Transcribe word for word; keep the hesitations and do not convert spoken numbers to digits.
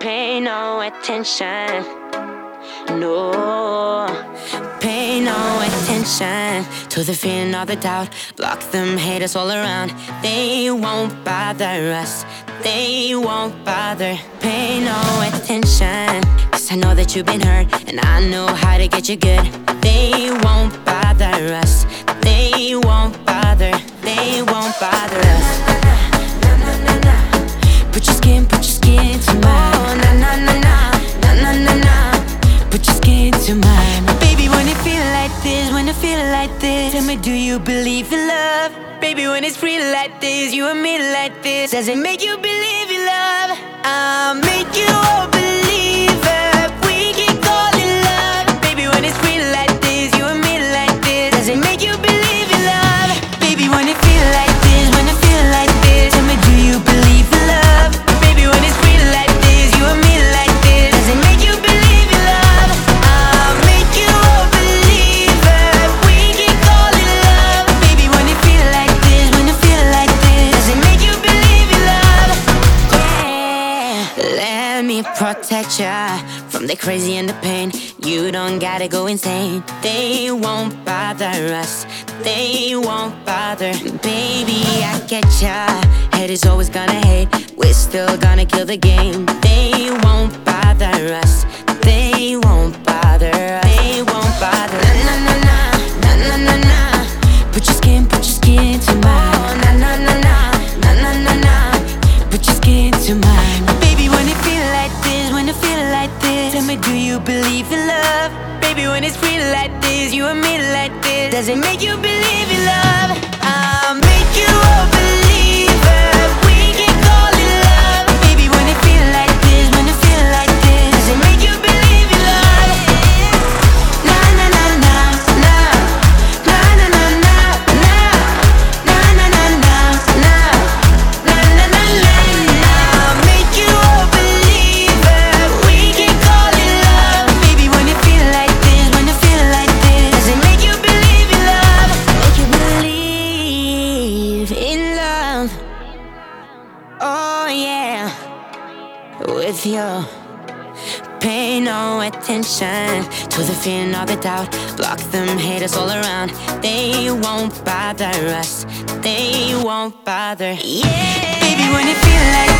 Pay no attention, no. Pay no attention to the fear and all the doubt. Block them haters all around. They won't bother us, they won't bother. Pay no attention, cause I know that you've been hurt, and I know how to get you good. They won't bother us, they won't bother, they won't bother us. Put your skin, put your skin to mine. Oh, na na na na, na na na na. Put your skin to mine. Baby, when it feel like this, when it feel like this, tell me, do you believe in love? Baby, when it's real like this, you and me like this, does it make you believe in love? I'll make you a believer. We can call it love. Baby, when it's real like this, you and me like this, does it make you believe in love? Baby, when it feel like this, when it feel like this, tell me, do you believe in love? Baby, when it's real like this, you and me like this, does it make you believe in love? I'll make you a believer. We can call it love. Baby, when it feel like this, when it feel like this, does it make you believe in love? Yeah. Let me protect ya from the crazy and the pain. You don't gotta go insane. They won't bother us, they won't bother. Baby, I get ya. Haters always gonna hate, we're still gonna kill the game. They won't bother us, they won't bother us, they won't bother. Na na na na, na na na na. Put your skin, put your skin to mine. Oh, na na na na, na na na na. Put your skin to mine. Baby, when it feel like this, when it feel like this, tell me, do you believe in love? Baby, when it's real like this, you and me like this, does it make you believe in love? I'll make you a believer. We can call it love. Baby, when it feel like this, when it feel like this, does it make you believe in love? Na na na na na, na na na na na, na na na na na, na na na na. I'll make you a believer. We can call it love. Baby, when it feel like this, when it feel like this, does it make you believe in love? Make you believe in love. Oh yeah, with you. Pay no attention to the fear and all the doubt. Block them haters all around. They won't bother us, they won't bother. Yeah. Baby, when it feel like